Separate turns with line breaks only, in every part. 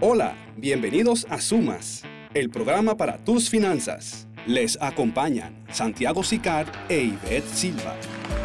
Hola, bienvenidos a Sumas, el programa para tus finanzas. Les acompañan Santiago Sicar e Ivette Silva.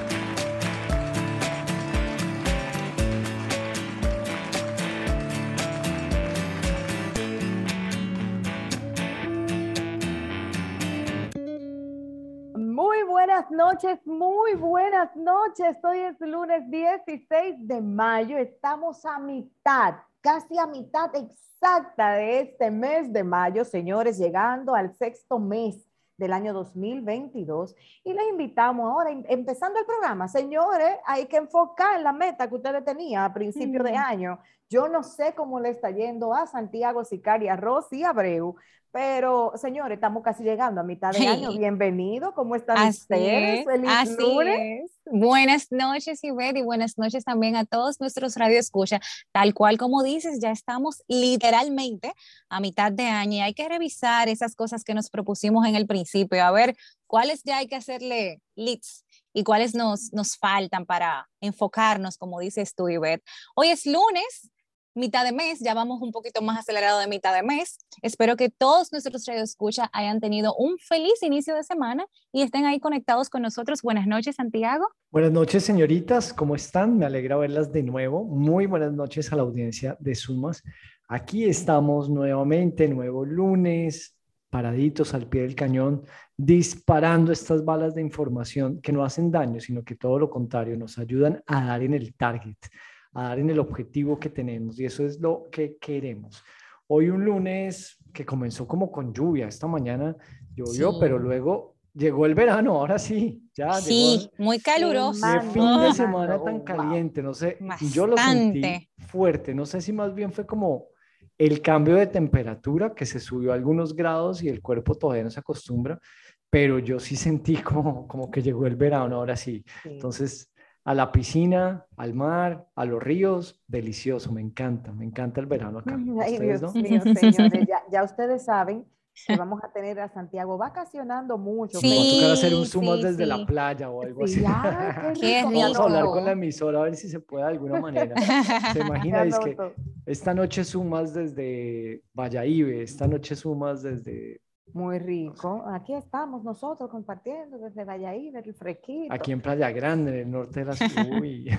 Muy buenas noches. Hoy es lunes 16 de mayo. Estamos a mitad, casi a mitad exacta de este mes de mayo, señores, llegando al sexto mes del año 2022. Y les invitamos ahora, empezando el programa, señores, hay que enfocar la meta que ustedes tenían a principio de año. Yo no sé cómo le está yendo a Santiago Sicaria, a Rosy Abreu, pero, señores, estamos casi llegando a mitad de año. Bienvenido, ¿cómo están ustedes? Feliz lunes.
Es. Buenas noches, Ivette, y buenas noches también a todos nuestros radioescuchas. Tal cual como dices, ya estamos literalmente a mitad de año y hay que revisar esas cosas que nos propusimos en el principio, a ver cuáles ya hay que hacerle leads y cuáles nos faltan para enfocarnos, como dices tú, Ivette. Hoy es lunes, mitad de mes, ya vamos un poquito más acelerado de mitad de mes. Espero que todos nuestros radioescuchas hayan tenido un feliz inicio de semana y estén ahí conectados con nosotros. Buenas noches, Santiago.
Buenas noches, señoritas, ¿cómo están? Me alegra verlas de nuevo. Muy buenas noches a la audiencia de Sumas. Aquí estamos nuevamente, nuevo lunes, paraditos al pie del cañón, disparando estas balas de información que no hacen daño, sino que todo lo contrario, nos ayudan a dar en el target, a dar en el objetivo que tenemos, y eso es lo que queremos. Hoy un lunes que comenzó como con lluvia, esta mañana llovió,
Sí.
pero luego llegó el verano, ahora sí, ya
Sí,
llegó.
muy caluroso.
Qué fin de semana tan caliente, no sé, yo lo sentí
Bastante.
fuerte, no sé si más bien fue como el cambio de temperatura que se subió a algunos grados y el cuerpo todavía no se acostumbra, pero yo sí sentí como que llegó el verano, ahora sí. Entonces, a la piscina, al mar, a los ríos, delicioso, me encanta el verano acá.
Ay,
¿Ustedes
Dios
no?
mío, señores, ya ustedes saben que vamos a tener a Santiago vacacionando mucho,
Nos va a tocar hacer un
Sí,
sumas
sí,
desde la
sí.
playa o algo así.
sí, ay, qué
Qué
rico, me
Vamos a hablar
anoto,
con la
rico.
emisora a ver si se puede de alguna manera. Se
me
imagina, es que
anoto.
esta noche sumas desde Valladolid, esta noche sumas desde,
Muy
no sé,
rico. Aquí estamos nosotros compartiendo desde Valladolid, del
aquí
fresquito.
en Playa Grande, en el norte de la ciudad. Uy.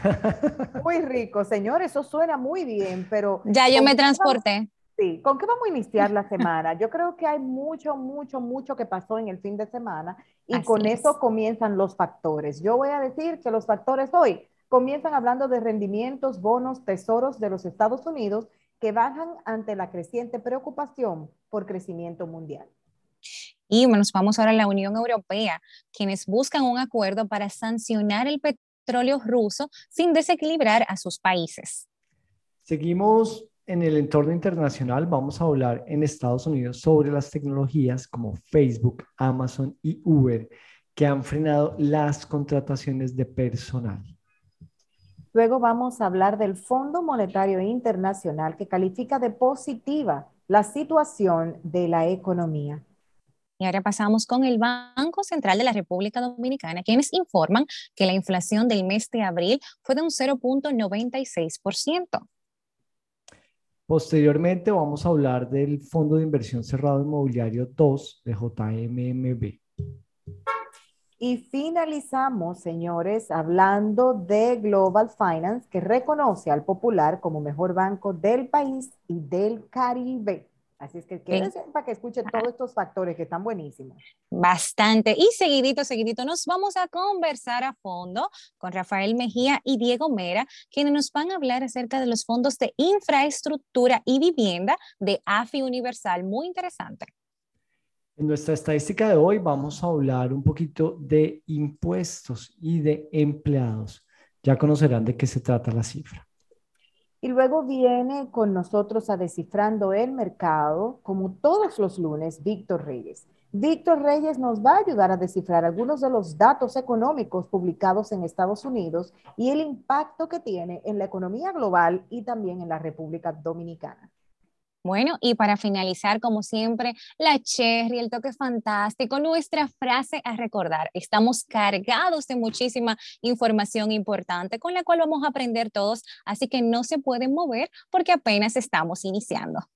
Muy rico, señores, eso suena muy bien, pero
Ya yo
¿con
me
qué vamos?
transporté.
Sí, ¿con qué vamos a iniciar la semana? Yo creo que hay mucho que pasó en el fin de semana y
Así
con eso
es.
comienzan los factores. Yo voy a decir que los factores hoy comienzan hablando de rendimientos, bonos, tesoros de los Estados Unidos que bajan ante la creciente preocupación por crecimiento mundial.
Y nos vamos ahora a la Unión Europea, quienes buscan un acuerdo para sancionar el petróleo ruso sin desequilibrar a sus países.
Seguimos en el entorno internacional, vamos a hablar en Estados Unidos sobre las tecnologías como Facebook, Amazon y Uber, que han frenado las contrataciones de personal.
Luego vamos a hablar del Fondo Monetario Internacional que califica de positiva la situación de la economía.
Y ahora pasamos con el Banco Central de la República Dominicana, quienes informan que la inflación del mes de abril fue de un 0,96%.
Posteriormente vamos a hablar del Fondo de Inversión Cerrado Inmobiliario 2 de JMMB.
Y finalizamos, señores, hablando de Global Finance, que reconoce al Popular como mejor banco del país y del Caribe. Así es que quédense para que escuche todos estos factores que están buenísimos.
Bastante. Y seguidito, nos vamos a conversar a fondo con Rafael Mejía y Diego Mera, quienes nos van a hablar acerca de los fondos de infraestructura y vivienda de AFI Universal. Muy interesante.
En nuestra estadística de hoy vamos a hablar un poquito de impuestos y de empleados. Ya conocerán de qué se trata la cifra.
Y luego viene con nosotros a Descifrando el Mercado, como todos los lunes, Víctor Reyes. Víctor Reyes nos va a ayudar a descifrar algunos de los datos económicos publicados en Estados Unidos y el impacto que tiene en la economía global y también en la República Dominicana.
Bueno, y para finalizar, como siempre, la cherry, el toque fantástico, nuestra frase a recordar. Estamos cargados de muchísima información importante con la cual vamos a aprender todos, así que no se pueden mover porque apenas estamos iniciando.